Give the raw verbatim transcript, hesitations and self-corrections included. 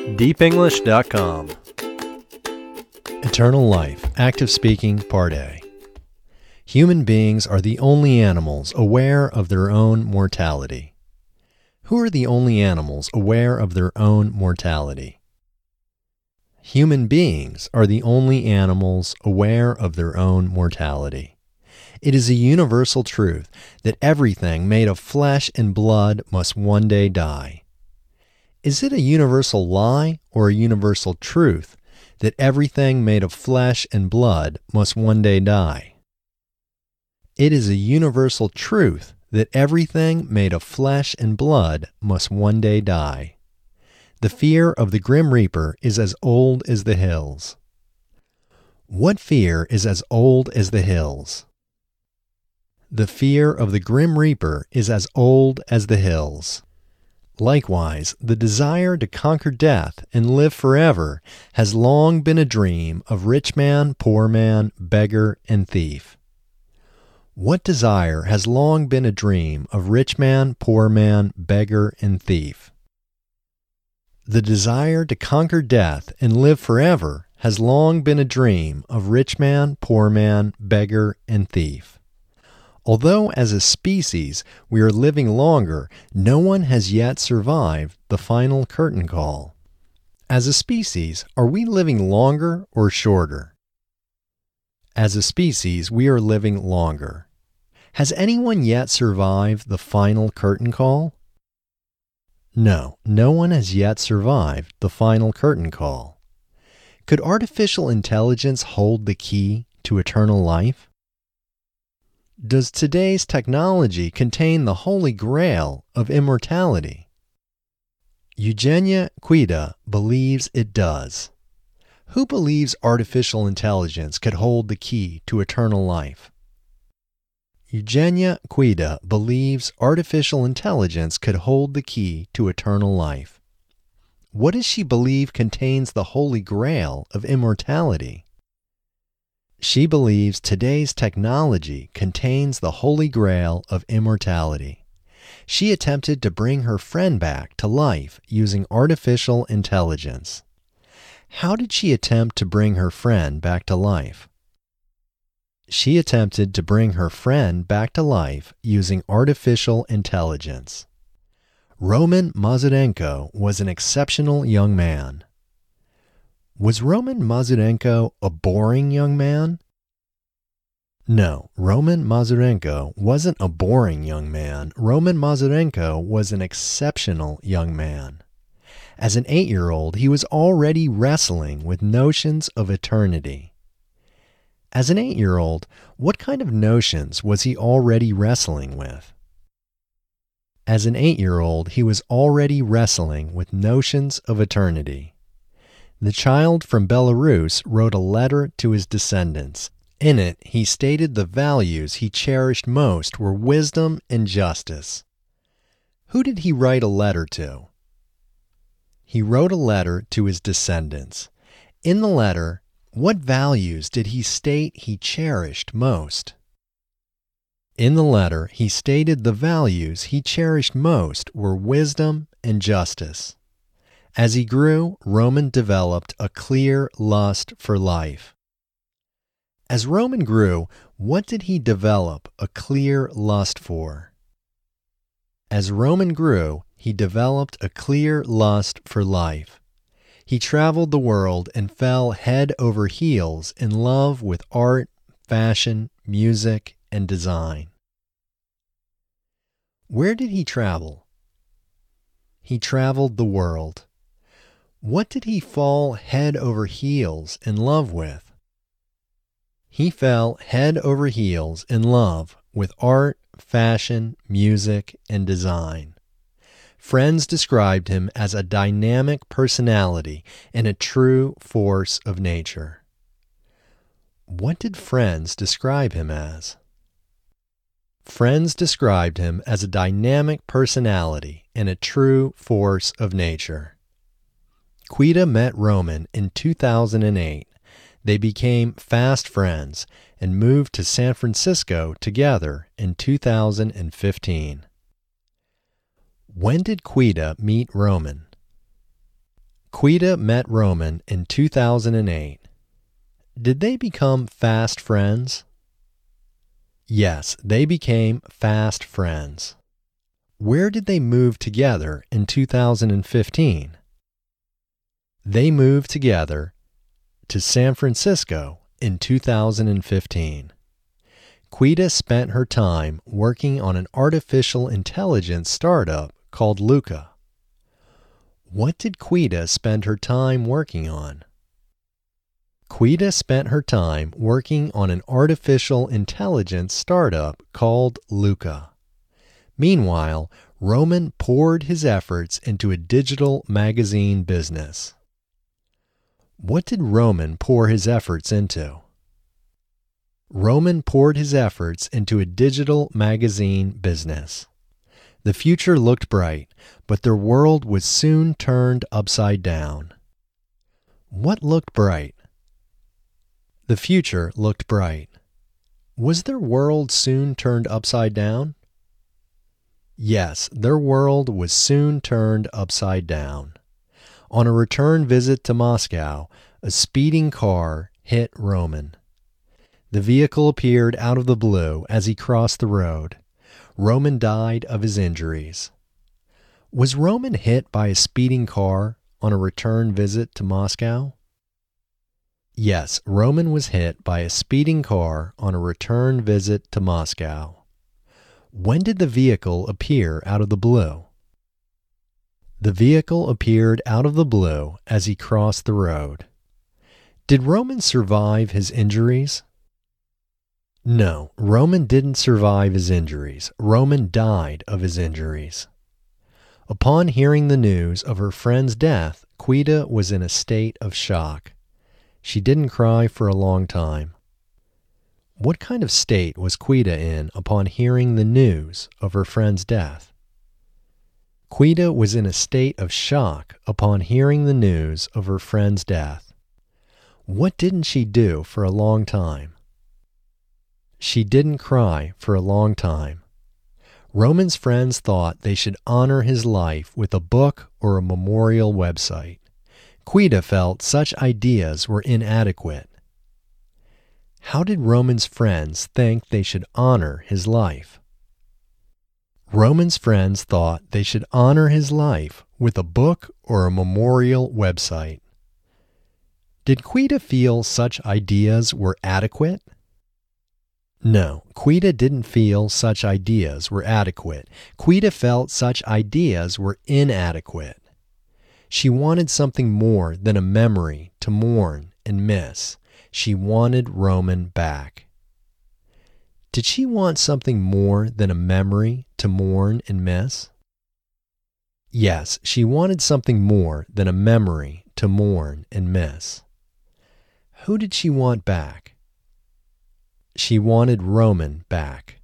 deep english dot com. Eternal Life, Active Speaking, Part A. Human beings are the only animals aware of their own mortality. Who are the only animals aware of their own mortality? Human beings are the only animals aware of their own mortality. It is a universal truth that everything made of flesh and blood must one day die. Is it a universal lie or a universal truth that everything made of flesh and blood must one day die? It is a universal truth that everything made of flesh and blood must one day die. The fear of the Grim Reaper is as old as the hills. What fear is as old as the hills? The fear of the Grim Reaper is as old as the hills. Likewise, the desire to conquer death and live forever has long been a dream of rich man, poor man, beggar, and thief. What desire has long been a dream of rich man, poor man, beggar, and thief? The desire to conquer death and live forever has long been a dream of rich man, poor man, beggar, and thief. Although as a species we are living longer, no one has yet survived the final curtain call. As a species, are we living longer or shorter? As a species, we are living longer. Has anyone yet survived the final curtain call? No, no one has yet survived the final curtain call. Could artificial intelligence hold the key to eternal life? Does today's technology contain the holy grail of immortality? Eugenia Quida believes it does. Who believes artificial intelligence could hold the key to eternal life? Eugenia Quida believes artificial intelligence could hold the key to eternal life. What does she believe contains the holy grail of immortality? She believes today's technology contains the holy grail of immortality. She attempted to bring her friend back to life using artificial intelligence. How did she attempt to bring her friend back to life? She attempted to bring her friend back to life using artificial intelligence. Roman Mazurenko was an exceptional young man. Was Roman Mazurenko a boring young man? No, Roman Mazurenko wasn't a boring young man. Roman Mazurenko was an exceptional young man. As an eight-year-old, he was already wrestling with notions of eternity. As an eight-year-old, what kind of notions was he already wrestling with? As an eight-year-old, he was already wrestling with notions of eternity. The child from Belarus wrote a letter to his descendants. In it, he stated the values he cherished most were wisdom and justice. Who did he write a letter to? He wrote a letter to his descendants. In the letter, what values did he state he cherished most? In the letter, he stated the values he cherished most were wisdom and justice. As he grew, Roman developed a clear lust for life. As Roman grew, what did he develop a clear lust for? As Roman grew, he developed a clear lust for life. He traveled the world and fell head over heels in love with art, fashion, music, and design. Where did he travel? He traveled the world. What did he fall head over heels in love with? He fell head over heels in love with art, fashion, music, and design. Friends described him as a dynamic personality and a true force of nature. What did friends describe him as? Friends described him as a dynamic personality and a true force of nature. Quida met Roman in two thousand eight. They became fast friends and moved to San Francisco together in two thousand fifteen. When did Quida meet Roman? Quita met Roman in two thousand eight. Did they become fast friends? Yes, they became fast friends. Where did they move together in two thousand fifteen? They moved together to San Francisco in two thousand fifteen. Quita spent her time working on an artificial intelligence startup called Luca. What did Quita spend her time working on? Quita spent her time working on an artificial intelligence startup called Luca. Meanwhile, Roman poured his efforts into a digital magazine business. What did Roman pour his efforts into? Roman poured his efforts into a digital magazine business. The future looked bright, but their world was soon turned upside down. What looked bright? The future looked bright. Was their world soon turned upside down? Yes, their world was soon turned upside down. On a return visit to Moscow, a speeding car hit Roman. The vehicle appeared out of the blue as he crossed the road. Roman died of his injuries. Was Roman hit by a speeding car on a return visit to Moscow? Yes, Roman was hit by a speeding car on a return visit to Moscow. When did the vehicle appear out of the blue? The vehicle appeared out of the blue as he crossed the road. Did Roman survive his injuries? No, Roman didn't survive his injuries. Roman died of his injuries. Upon hearing the news of her friend's death, Quita was in a state of shock. She didn't cry for a long time. What kind of state was Quita in upon hearing the news of her friend's death? Quita was in a state of shock upon hearing the news of her friend's death. What didn't she do for a long time? She didn't cry for a long time. Roman's friends thought they should honor his life with a book or a memorial website. Quita felt such ideas were inadequate. How did Roman's friends think they should honor his life? Roman's friends thought they should honor his life with a book or a memorial website. Did Quita feel such ideas were adequate? No, Quita didn't feel such ideas were adequate. Quita felt such ideas were inadequate. She wanted something more than a memory to mourn and miss. She wanted Roman back. Did she want something more than a memory to mourn and miss? Yes, she wanted something more than a memory to mourn and miss. Who did she want back? She wanted Roman back.